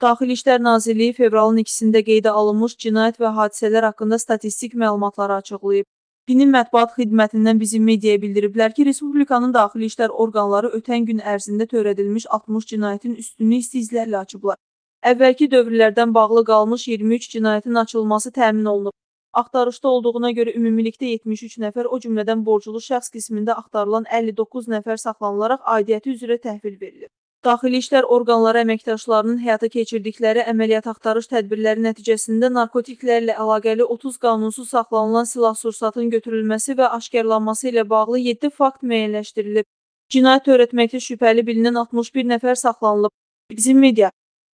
Daxili İşlər Nazirliyi fevralın 2-də qeydə alınmış cinayət və hadisələr haqqında statistik məlumatları açıqlayıb. Dinin mətbuat xidmətindən bizim mediaya bildiriblər ki, Respublikanın daxili işlər orqanları ötən gün ərzində törədilmiş 60 cinayətin üstünü istizlərlə açıblar. Əvvəlki dövrlərdən bağlı qalmış 23 cinayətin açılması təmin olunub. Axtarışda olduğuna görə ümumilikdə 73 nəfər, o cümlədən borclu şəxs qismində axtarılan 59 nəfər saxlanılaraq aidiyyəti üzrə təhvil verilir. Daxili İşlər orqanları əməkdaşlarının həyata keçirdikləri əməliyyat axtarış tədbirləri nəticəsində narkotiklərlə əlaqəli 30 qanunsuz saxlanılan silah-sursatın götürülməsi və aşkarlanması ilə bağlı 7 fakt müəyyənləşdirilib. Cinayət törətməkdə şübhəli bilinən 61 nəfər saxlanılıb. Bizim media